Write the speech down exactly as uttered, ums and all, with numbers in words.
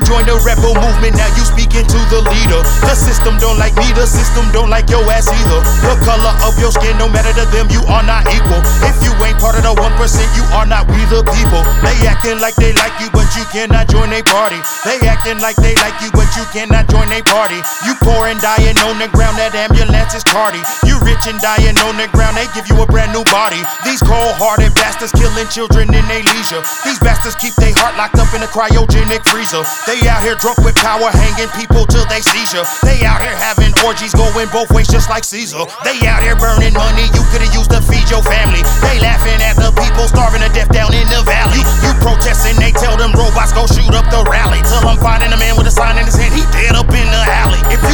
join the rebel movement, now you speaking to the leader. The system don't like me, the system don't like your ass either. The color of your skin, no matter to them, you are not equal. If you ain't part of the one percent, you are not we the people. They acting like they like you, but you cannot join their party. They acting like they like you, but you cannot join their party. You poor and dying on the ground, that ambulance is tardy. You rich and dying on the ground, they give you a brand new body. These cold-hearted bastards killing children in their leisure. These bastards keep their heart locked up in a cryogenic freezer. They out here drunk with power, hanging people till they seizure. They out here having orgies going both ways just like Caesar. They out here burning money you could've used to feed your family. They laughing at the people starving to death down in the valley. You, you protesting, they tell them robots go shoot up the rally. Till I'm finding a man with a sign in his hand, he dead up in the alley. If you